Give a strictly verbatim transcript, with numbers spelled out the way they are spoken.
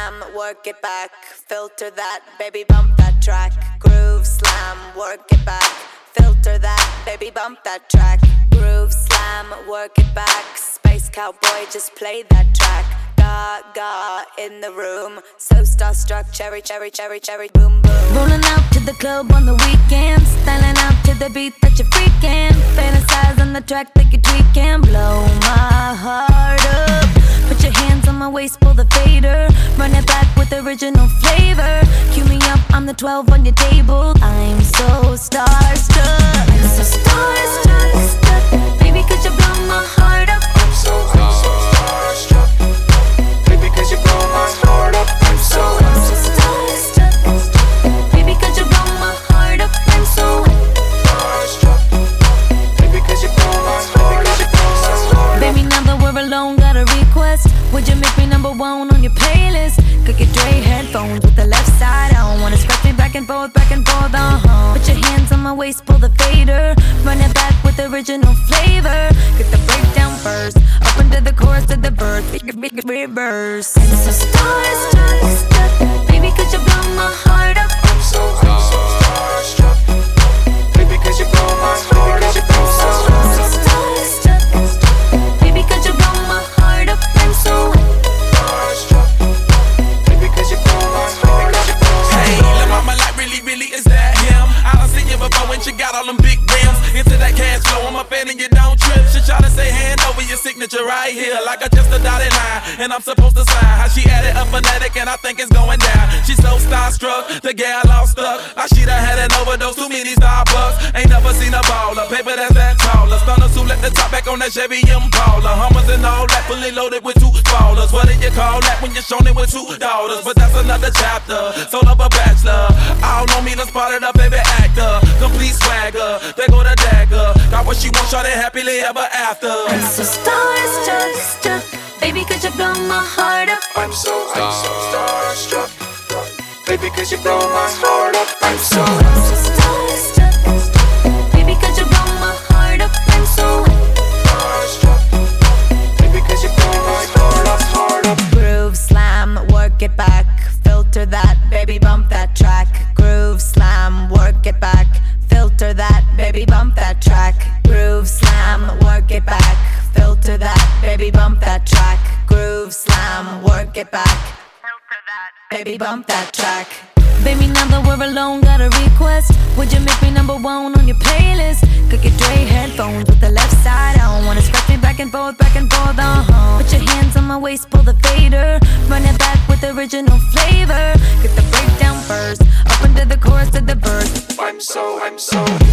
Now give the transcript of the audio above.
slam, work it back. Filter that, baby, bump that track. Groove slam, work it back. Filter that, baby, bump that track. Groove slam, work it back. Space cowboy, just play that track. Gaga in the room, so starstruck, cherry, cherry, cherry, cherry, boom, boom. Rolling out to the club on the weekends, styling out to the beat that you're freaking. Fantasize on the track like you're tweaking. Blow my heart up. Put your hands on my waist, pull the fader. Run it back with original flavor. Cue me up, I'm the twelve on your table. I'm so starstruck. I'm so starstruck. Baby, could you blow my heart up? I'm so, I'm so starstruck. Baby, could you blow my heart up? I'm so, I'm so starstruck. Baby, could you blow my heart up? I'm so starstruck. Baby, could you blow my heart up? Baby, now that we're alone, got a request. Would you make me number one on your playlist? Could get Dre headphones with the left side on. Wanna scratch me back and forth, back and forth, uh-huh. Put your hands on my waist, pull the fader. Run it back with original flavor. Get the breakdown first, up into the chorus to the verse. Reverse. I'm so starstruck. Baby, could you blow my heart up? I'm so, I'm so starstruck. Baby, could you blow my heart up? I'm so, I'm so starstruck. Baby, could you blow my heart up? I'm so starstruck. Baby, could you blow my heart up? Hey, La Mama, like really, really, is that him? I done seen you before when she got all them big rims. Into that cash flow, I'm a fan and you don't trip. She try to say hand over your signature right here, like I just a dotted line, and I'm supposed to sign. How she added a phonetic and I think it's going down. She's so starstruck, the gal all stuck. I she done had an overdose, too many Starbucks. Ain't never seen a baller, paper that's that taller. Stunners who let the top back on that Chevy Impala. Hummers and all that, fully loaded with two ballers. What do you call that when you're shown it with two daughters? But that's another chapter, soul of a bachelor. All know me, done spotted a baby actor. Complete swagger, they go to dagger. Got what she wants, shot it happily ever after. I'm so starstruck. Baby, could you blow my heart up? I'm so, I'm so starstruck. Baby, could you blow my heart up? I'm so, I'm so starstruck. Baby, could you blow my heart up? I'm so starstruck. Baby, could you blow my heart up, heart up? Groove slam, work it back. Filter that, baby, bump that track. Groove slam, work it back. Filter that, baby, bump that track. Groove slam, work it back. Filter that, baby, bump that track. Groove slam, work it back. Filter that, baby, bump that track. Baby, now that we're alone, got a request. Would you make me number one on your playlist? Could get Dre headphones with the left side on. Wanna scratch me back and forth, back and forth, uh-huh. Put your hands on my waist, pull the fader. Run it back with original flavor. Get the breakdown first, up into the chorus to the verse. I'm so, I'm so